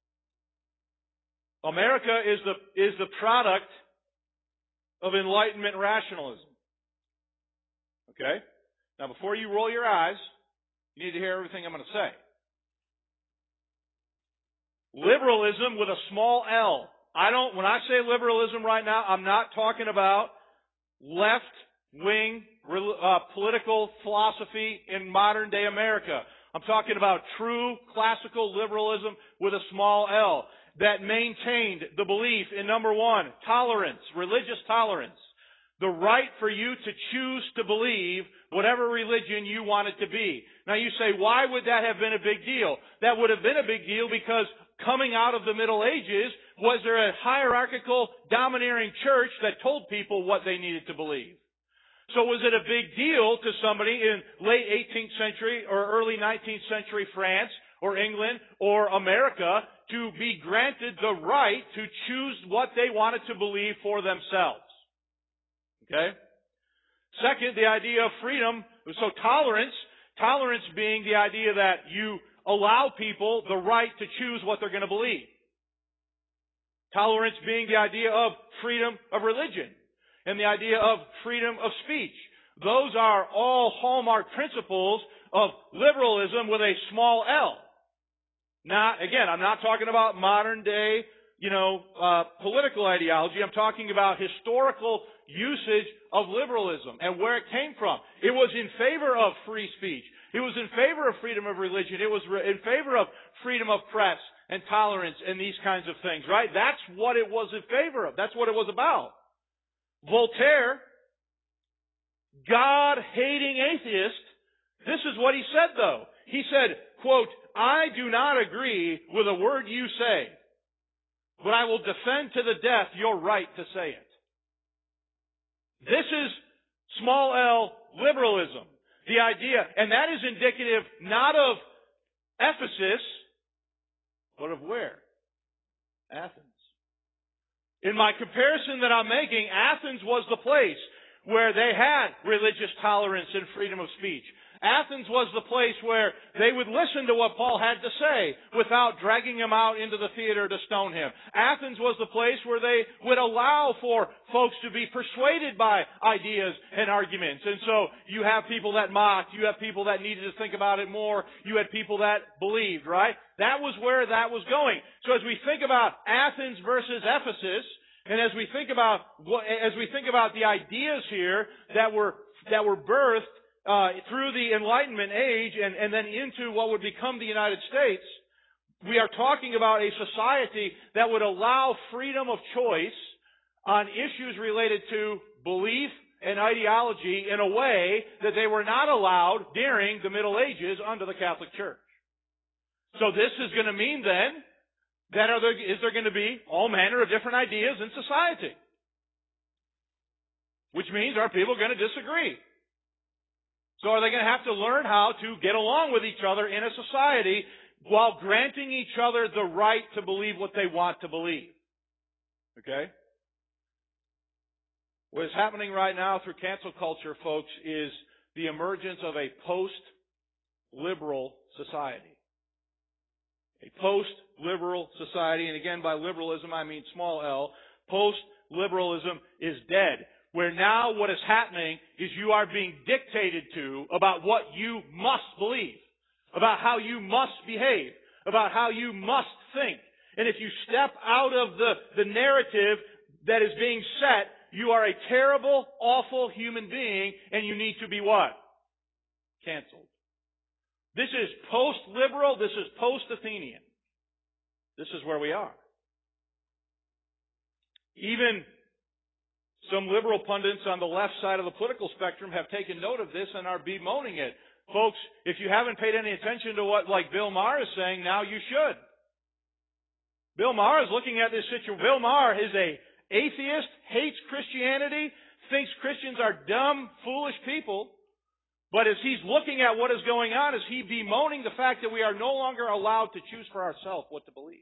America is the product of Enlightenment rationalism. Okay? Now, before you roll your eyes, you need to hear everything I'm going to say. Liberalism with a small L. When I say liberalism right now, I'm not talking about left-wing political philosophy in modern day America. I'm talking about true classical liberalism with a small L that maintained the belief in, number one, tolerance, religious tolerance. The right for you to choose to believe whatever religion you want it to be. Now you say, why would that have been a big deal? That would have been a big deal because coming out of the Middle Ages, was there a hierarchical, domineering church that told people what they needed to believe? So was it a big deal to somebody in late 18th century or early 19th century France or England or America to be granted the right to choose what they wanted to believe for themselves? Okay? Second, the idea of freedom. So tolerance being the idea that you allow people the right to choose what they're going to believe. Tolerance being the idea of freedom of religion and the idea of freedom of speech. Those are all hallmark principles of liberalism with a small L. I'm not talking about modern day, political ideology. I'm talking about historical usage of liberalism and where it came from. It was in favor of free speech. It was in favor of freedom of religion. It was in favor of freedom of press and tolerance and these kinds of things, right? That's what it was in favor of. That's what it was about. Voltaire, God-hating atheist, this is what he said, though. He said, quote, "I do not agree with a word you say, but I will defend to the death your right to say it." This is small l liberalism. The idea, and that is indicative not of Ephesus, but of where? Athens. In my comparison that I'm making, Athens was the place where they had religious tolerance and freedom of speech. Athens was the place where they would listen to what Paul had to say without dragging him out into the theater to stone him. Athens was the place where they would allow for folks to be persuaded by ideas and arguments. And so you have people that mocked, you have people that needed to think about it more, you had people that believed, right? That was where that was going. So as we think about Athens versus Ephesus, and as we think about the ideas here that were birthed through the Enlightenment age and then into what would become the United States, we are talking about a society that would allow freedom of choice on issues related to belief and ideology in a way that they were not allowed during the Middle Ages under the Catholic Church. So this is going to mean then that is there going to be all manner of different ideas in society. Which means are people going to disagree? So are they going to have to learn how to get along with each other in a society while granting each other the right to believe what they want to believe? Okay? What is happening right now through cancel culture, folks, is the emergence of a post-liberal society. A post-liberal society, and again by liberalism I mean small l, post-liberalism is dead. Where now what is happening is you are being dictated to about what you must believe, about how you must behave, about how you must think. And if you step out of the narrative that is being set, you are a terrible, awful human being, and you need to be what? Canceled. This is post-liberal, this is post-Athenian. This is where we are. Even some liberal pundits on the left side of the political spectrum have taken note of this and are bemoaning it. Folks, if you haven't paid any attention to what Bill Maher is saying, now you should. Bill Maher is looking at this situation. Bill Maher is an atheist, hates Christianity, thinks Christians are dumb, foolish people. But as he's looking at what is going on, is he bemoaning the fact that we are no longer allowed to choose for ourselves what to believe.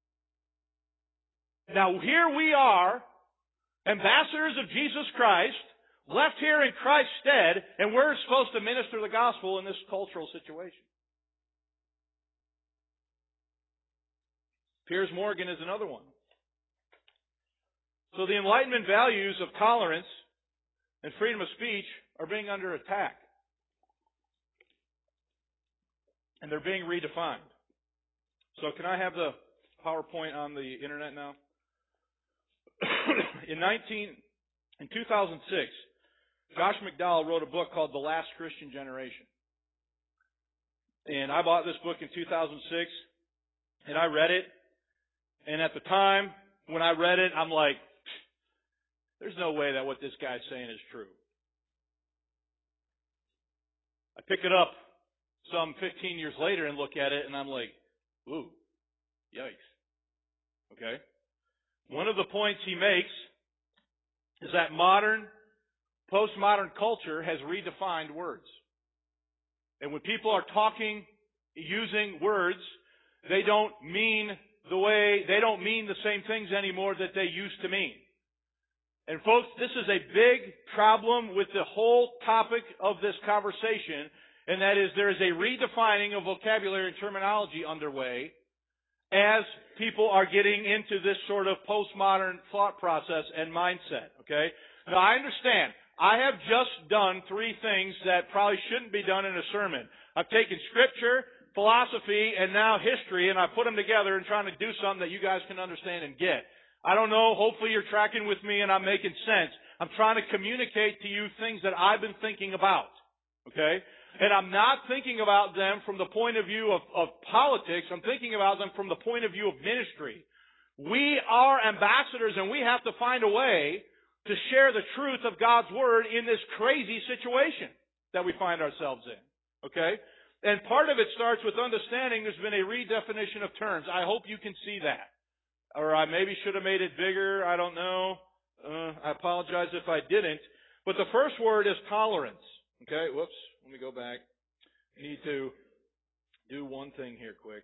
Now here we are, ambassadors of Jesus Christ, left here in Christ's stead, and we're supposed to minister the gospel in this cultural situation. Piers Morgan is another one. So the Enlightenment values of tolerance and freedom of speech are being under attack. And they're being redefined. So can I have the PowerPoint on the internet now? In 2006, Josh McDowell wrote a book called The Last Christian Generation. And I bought this book in 2006, and I read it. And at the time, when I read it, I'm like, there's no way that what this guy's saying is true. I pick it up some 15 years later and look at it, and I'm like, ooh, yikes. Okay? One of the points he makes is that postmodern culture has redefined words. And when people are talking, using words, they don't mean the same things anymore that they used to mean. And folks, this is a big problem with the whole topic of this conversation, and that is there is a redefining of vocabulary and terminology underway as people are getting into this sort of postmodern thought process and mindset, okay? Now, I understand. I have just done three things that probably shouldn't be done in a sermon. I've taken Scripture, philosophy and now history, and I put them together and trying to do something that you guys can understand and get. I don't know, hopefully you're tracking with me and I'm making sense. I'm trying to communicate to you things that I've been thinking about. Okay? And I'm not thinking about them from the point of view of politics. I'm thinking about them from the point of view of ministry. We are ambassadors and we have to find a way to share the truth of God's Word in this crazy situation that we find ourselves in. Okay? And part of it starts with understanding there's been a redefinition of terms. I hope you can see that. Or I maybe should have made it bigger. I don't know. I apologize if I didn't. But the first word is tolerance. Okay? Whoops. Let me go back. I need to do one thing here quick.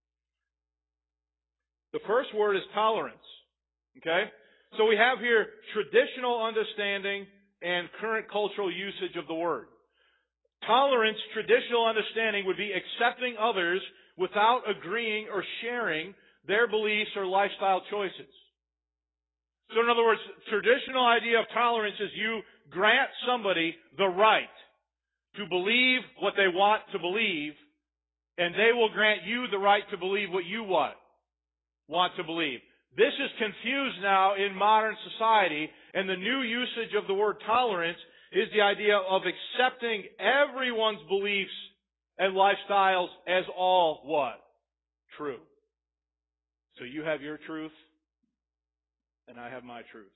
The first word is tolerance. Okay? So we have here traditional understanding and current cultural usage of the word. Tolerance, traditional understanding, would be accepting others without agreeing or sharing their beliefs or lifestyle choices. So in other words, traditional idea of tolerance is you grant somebody the right to believe what they want to believe, and they will grant you the right to believe what you want to believe. This is confused now in modern society, and the new usage of the word tolerance is the idea of accepting everyone's beliefs and lifestyles as all what? True. So you have your truth, and I have my truth.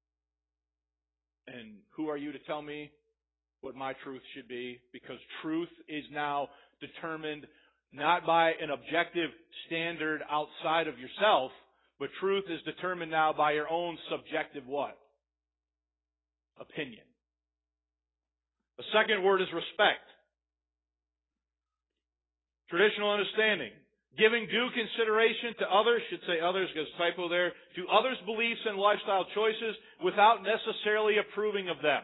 And who are you to tell me what my truth should be? Because truth is now determined not by an objective standard outside of yourself, but truth is determined now by your own subjective what? Opinion. The second word is respect. Traditional understanding. Giving due consideration to others, should say others because typo there, to others' beliefs and lifestyle choices without necessarily approving of them.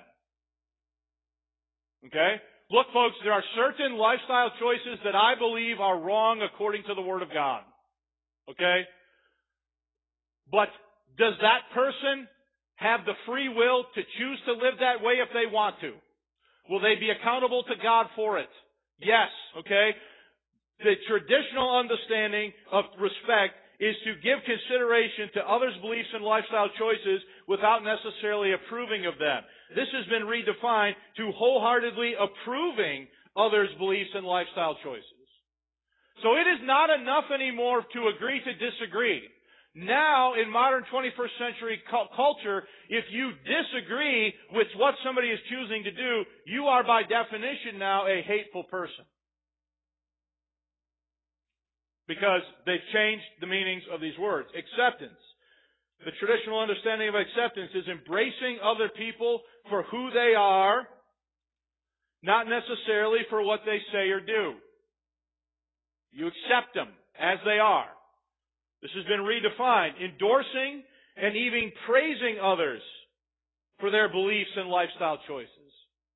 Okay? Look, folks, there are certain lifestyle choices that I believe are wrong according to the Word of God. Okay? But does that person have the free will to choose to live that way if they want to? Will they be accountable to God for it? Yes. Okay? The traditional understanding of respect is to give consideration to others' beliefs and lifestyle choices without necessarily approving of them. This has been redefined to wholeheartedly approving others' beliefs and lifestyle choices. So it is not enough anymore to agree to disagree. Now, in modern 21st century culture, if you disagree with what somebody is choosing to do, you are by definition now a hateful person. Because they've changed the meanings of these words. Acceptance. The traditional understanding of acceptance is embracing other people for who they are, not necessarily for what they say or do. You accept them as they are. This has been redefined. Endorsing and even praising others for their beliefs and lifestyle choices.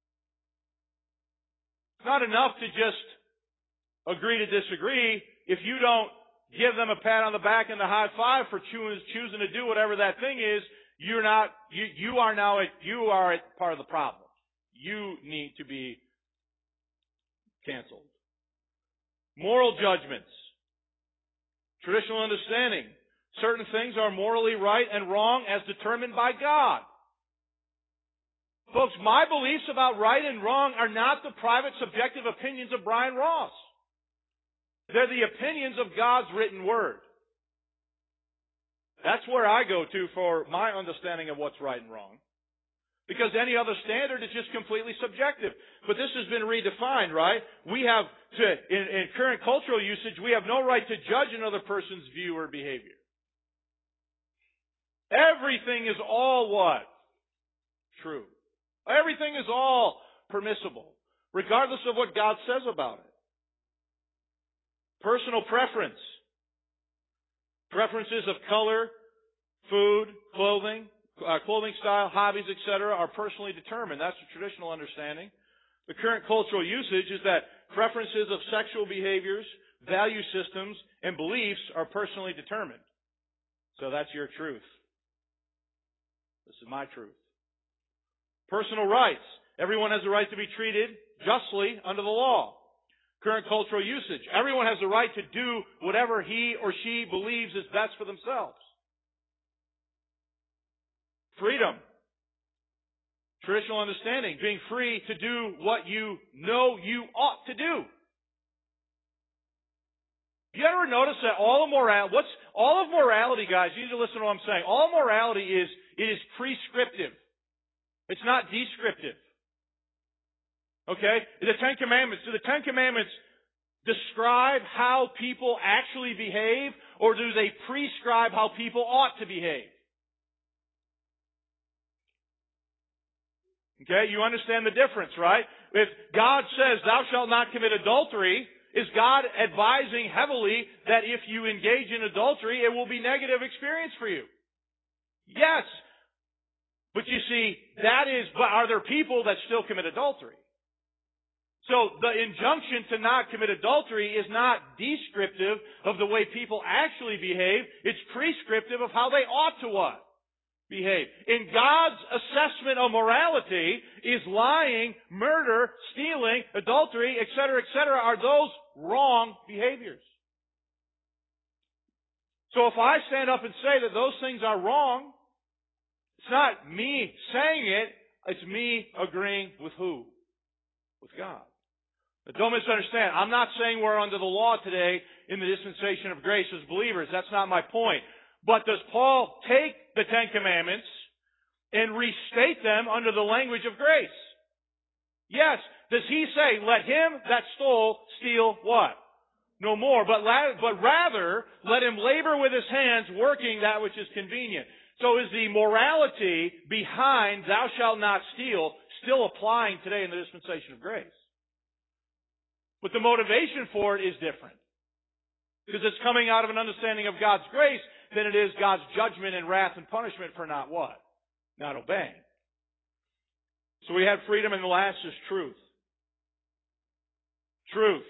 It's not enough to just agree to disagree. If you don't give them a pat on the back and a high five for choosing to do whatever that thing is, you are part of the problem. You need to be canceled. Moral judgments. Traditional understanding. Certain things are morally right and wrong as determined by God. Folks, my beliefs about right and wrong are not the private subjective opinions of Brian Ross. They're the opinions of God's written word. That's where I go to for my understanding of what's right and wrong. Because any other standard is just completely subjective. But this has been redefined, right? We have, in current cultural usage, we have no right to judge another person's view or behavior. Everything is all what? True. Everything is all permissible, regardless of what God says about it. Personal preference. Preferences of color, food, clothing style, hobbies, etc. are personally determined. That's the traditional understanding. The current cultural usage is that preferences of sexual behaviors, value systems, and beliefs are personally determined. So that's your truth. This is my truth. Personal rights. Everyone has a right to be treated justly under the law. current cultural usage. Everyone has the right to do whatever he or she believes is best for themselves. Freedom. Traditional understanding. Being free to do what you know you ought to do. You ever notice that all of morality, guys, you need to listen to what I'm saying. All morality is prescriptive. It's not descriptive. Okay? The Ten Commandments. Do the Ten Commandments describe how people actually behave, or do they prescribe how people ought to behave? Okay? You understand the difference, right? If God says, thou shalt not commit adultery, is God advising heavily that if you engage in adultery, it will be a negative experience for you? Yes. But you see, but are there people that still commit adultery? So the injunction to not commit adultery is not descriptive of the way people actually behave. It's prescriptive of how they ought to what? Behave. In God's assessment of morality, is lying, murder, stealing, adultery, etc., are those wrong behaviors? So if I stand up and say that those things are wrong, it's not me saying it, it's me agreeing with who? With God. But don't misunderstand. I'm not saying we're under the law today in the dispensation of grace as believers. That's not my point. But does Paul take the Ten Commandments and restate them under the language of grace? Yes. Does he say, let him that stole steal what? No more. But rather, let him labor with his hands, working that which is convenient. So is the morality behind thou shalt not steal still applying today in the dispensation of grace? But the motivation for it is different. Because it's coming out of an understanding of God's grace than it is God's judgment and wrath and punishment for not what? Not obeying. So we have freedom, and the last is truth. Truth.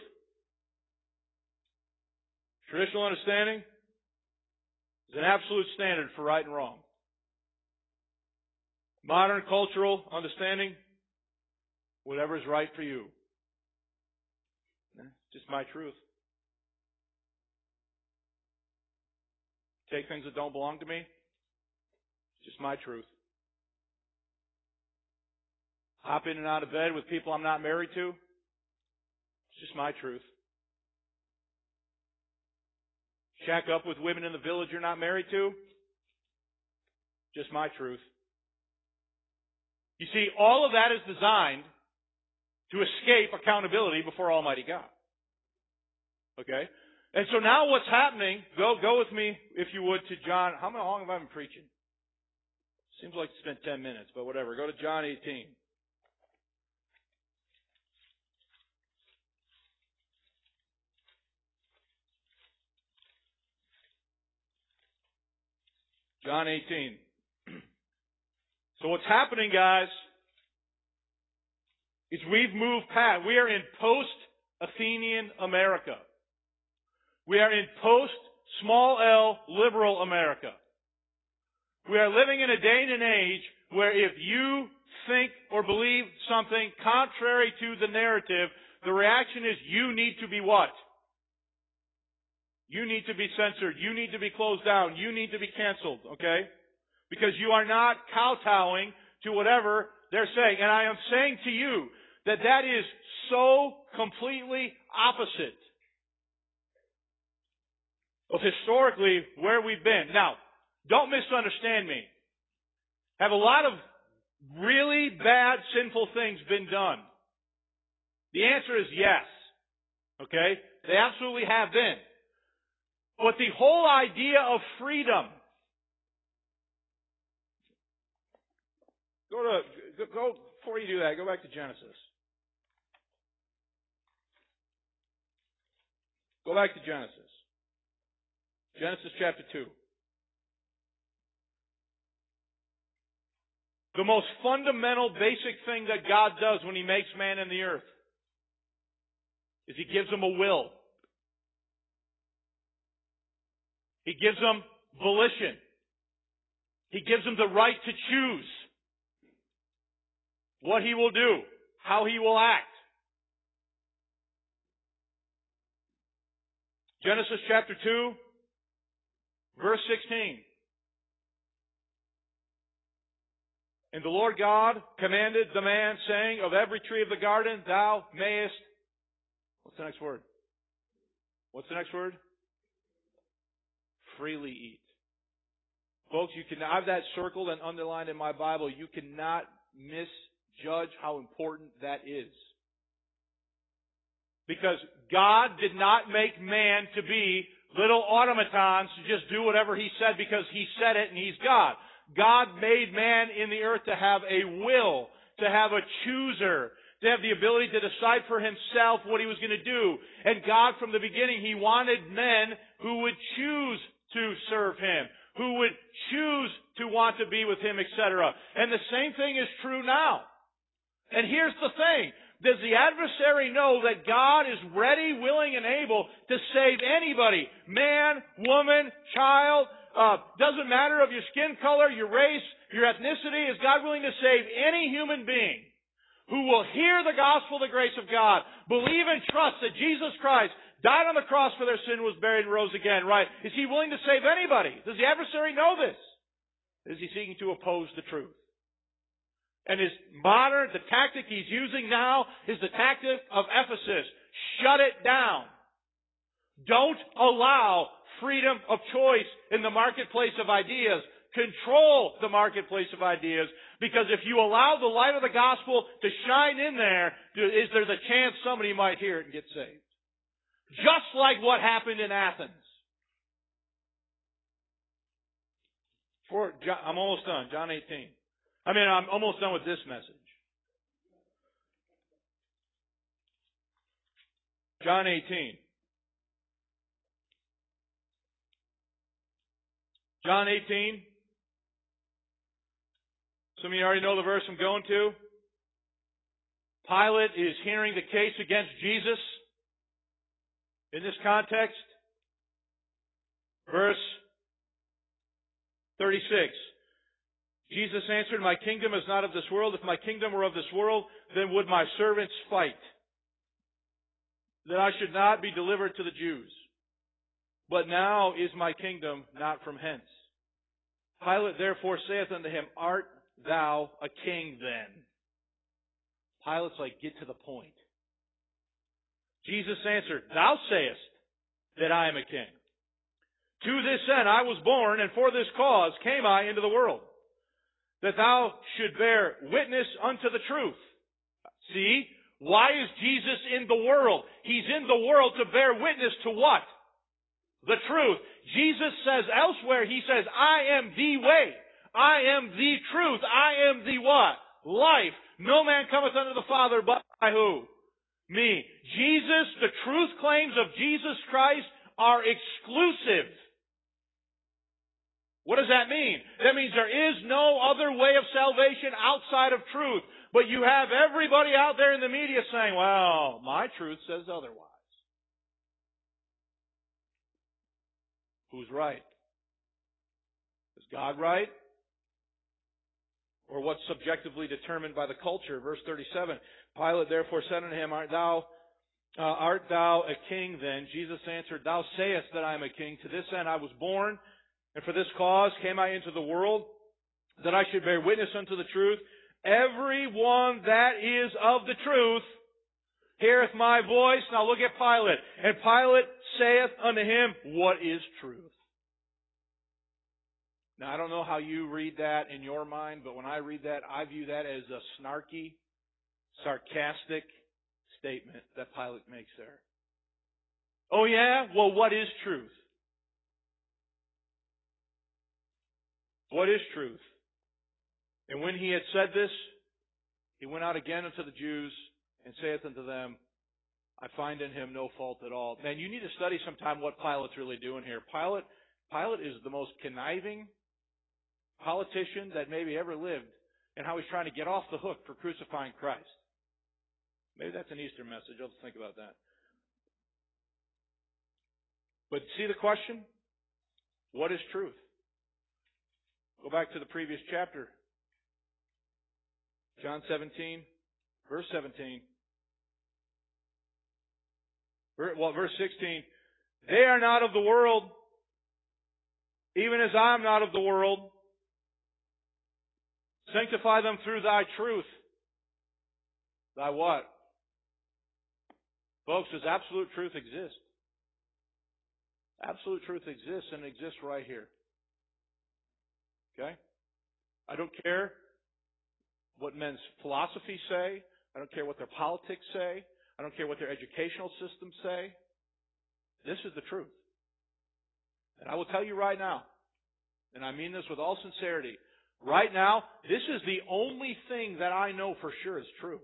Traditional understanding is an absolute standard for right and wrong. Modern cultural understanding, whatever is right for you. Just my truth. Take things that don't belong to me. It's just my truth. Hop in and out of bed with people I'm not married to. It's just my truth. Shack up with women in the village you're not married to. Just my truth. You see, all of that is designed to escape accountability before Almighty God. Okay? And so now what's happening, go with me, if you would, to John. How long have I been preaching? Seems like it's been 10 minutes, but whatever. Go to John 18. John 18. So what's happening, guys, is we've moved past. We are in post-Athenian America. We are in post-small L liberal America. We are living in a day and an age where if you think or believe something contrary to the narrative, the reaction is you need to be what? You need to be censored. You need to be closed down. You need to be canceled, okay? Because you are not kowtowing to whatever they're saying. And I am saying to you that that is so completely opposite of historically where we've been. Now, don't misunderstand me. Have a lot of really bad, sinful things been done? The answer is yes. Okay? They absolutely have been. But the whole idea of freedom. Go before you do that, go back to Genesis. Go back to Genesis. Genesis chapter 2. The most fundamental, basic thing that God does when He makes man in the earth is He gives him a will. He gives him volition. He gives him the right to choose what he will do, how he will act. Genesis chapter 2, verse 16. And the Lord God commanded the man, saying, of every tree of the garden thou mayest... What's the next word? What's the next word? Freely eat. Folks, I have that circled and underlined in my Bible. You cannot misjudge how important that is. Because God did not make man to be little automatons to just do whatever He said because He said it and He's God. God made man in the earth to have a will, to have a chooser, to have the ability to decide for himself what he was going to do. And God, from the beginning, He wanted men who would choose to serve Him, who would choose to want to be with Him, etc. And the same thing is true now. And here's the thing. Does the adversary know that God is ready, willing, and able to save anybody? Man, woman, child, doesn't matter of your skin color, your race, your ethnicity. Is God willing to save any human being who will hear the gospel, the grace of God, believe and trust that Jesus Christ died on the cross for their sin, was buried, and rose again, right? Is He willing to save anybody? Does the adversary know this? Is he seeking to oppose the truth? And the tactic he's using now is the tactic of Ephesus. Shut it down. Don't allow freedom of choice in the marketplace of ideas. Control the marketplace of ideas. Because if you allow the light of the gospel to shine in there, there's a chance somebody might hear it and get saved. Just like what happened in Athens. I'm almost done. John 18. I'm almost done with this message. John 18. John 18. Some of you already know the verse I'm going to. Pilate is hearing the case against Jesus. In this context, verse 36. Jesus answered, my kingdom is not of this world. If my kingdom were of this world, then would my servants fight, that I should not be delivered to the Jews. But now is my kingdom not from hence. Pilate therefore saith unto him, art thou a king then? Pilate's like, get to the point. Jesus answered, thou sayest that I am a king. To this end I was born, and for this cause came I into the world, that thou should bear witness unto the truth. See, why is Jesus in the world? He's in the world to bear witness to what? The truth. Jesus says elsewhere, He says, I am the way. I am the truth. I am the what? Life. No man cometh unto the Father but by who? Me. Jesus, the truth claims of Jesus Christ are exclusive. What does that mean? That means there is no other way of salvation outside of truth. But you have everybody out there in the media saying, well, my truth says otherwise. Who's right? Is God right? Or what's subjectively determined by the culture? Verse 37, Pilate therefore said unto him, art thou a king then? Jesus answered, thou sayest that I am a king. To this end I was born, and for this cause came I into the world, that I should bear witness unto the truth. Every one that is of the truth heareth my voice. Now look at Pilate. And Pilate saith unto him, what is truth? Now I don't know how you read that in your mind, but when I read that, I view that as a snarky, sarcastic statement that Pilate makes there. Oh yeah? Well, what is truth? What is truth? And when he had said this, he went out again unto the Jews and saith unto them, I find in him no fault at all. Man, you need to study sometime what Pilate's really doing here. Pilate is the most conniving politician that maybe ever lived, and how he's trying to get off the hook for crucifying Christ. Maybe that's an Easter message. I'll just think about that. But see the question? What is truth? Go back to the previous chapter. John 17, verse 17. Verse 16. They are not of the world, even as I am not of the world. Sanctify them through thy truth. Thy what? Folks, does absolute truth exist? Absolute truth exists, and it exists right here. Okay? I don't care what men's philosophies say. I don't care what their politics say. I don't care what their educational systems say. This is the truth. And I will tell you right now, and I mean this with all sincerity, right now, this is the only thing that I know for sure is true.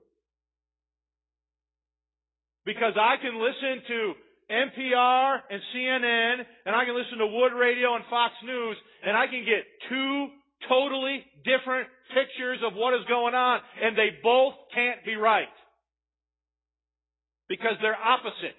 Because I can listen to NPR and CNN, and I can listen to Wood Radio and Fox News, and I can get two totally different pictures of what is going on, and they both can't be right. Because they're opposite.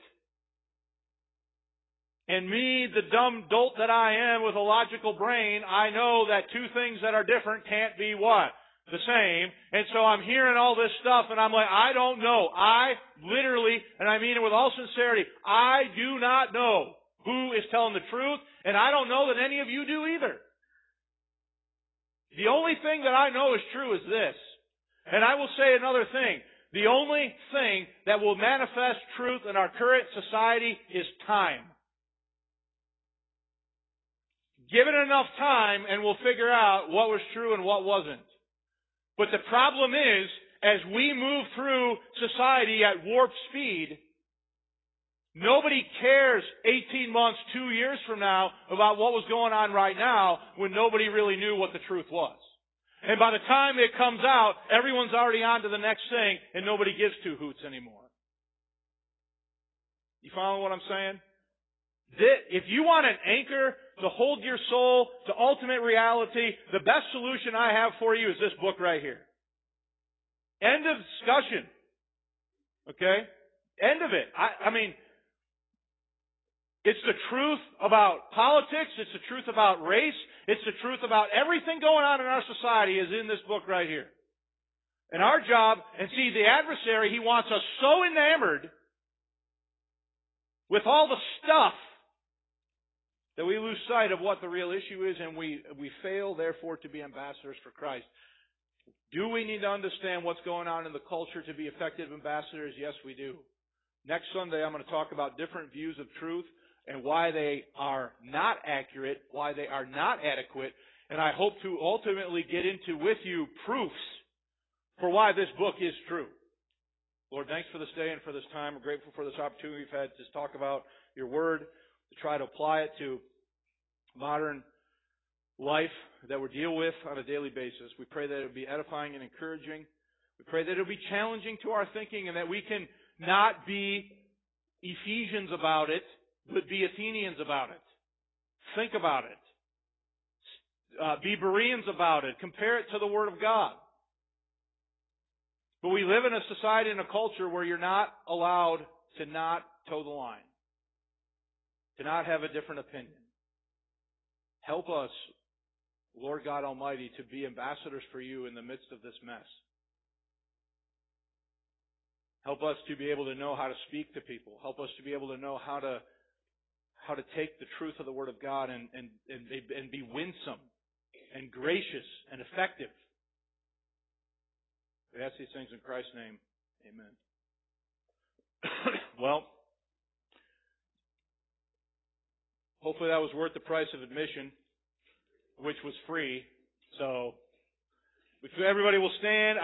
And me, the dumb dolt that I am with a logical brain, I know that two things that are different can't be what? The same. And so I'm hearing all this stuff and I'm like, I don't know. I literally, and I mean it with all sincerity, I do not know who is telling the truth, and I don't know that any of you do either. The only thing that I know is true is this. And I will say another thing. The only thing that will manifest truth in our current society is time. Give it enough time and we'll figure out what was true and what wasn't. But the problem is, as we move through society at warp speed, nobody cares 18 months, 2 years from now about what was going on right now when nobody really knew what the truth was. And by the time it comes out, everyone's already on to the next thing and nobody gives two hoots anymore. You follow what I'm saying? If you want an anchor to hold your soul to ultimate reality, the best solution I have for you is this book right here. End of discussion. Okay? End of it. I mean, it's the truth about politics. It's the truth about race. It's the truth about everything going on in our society is in this book right here. And our job, and see, the adversary, he wants us so enamored with all the stuff that we lose sight of what the real issue is, and we fail, therefore, to be ambassadors for Christ. Do we need to understand what's going on in the culture to be effective ambassadors? Yes, we do. Next Sunday, I'm going to talk about different views of truth and why they are not accurate, why they are not adequate, and I hope to ultimately get into with you proofs for why this book is true. Lord, thanks for this day and for this time. We're grateful for this opportunity we've had to talk about your word, to try to apply it to modern life that we deal with on a daily basis. We pray that it will be edifying and encouraging. We pray that it will be challenging to our thinking and that we can not be Ephesians about it, but be Athenians about it. Think about it. Be Bereans about it. Compare it to the Word of God. But we live in a society and a culture where you're not allowed to not toe the line, to not have a different opinion. Help us, Lord God Almighty, to be ambassadors for you in the midst of this mess. Help us to be able to know how to speak to people. Help us to be able to know how to take the truth of the Word of God and be winsome and gracious and effective. We ask these things in Christ's name. Amen. Well, hopefully that was worth the price of admission, which was free. So, if everybody will stand.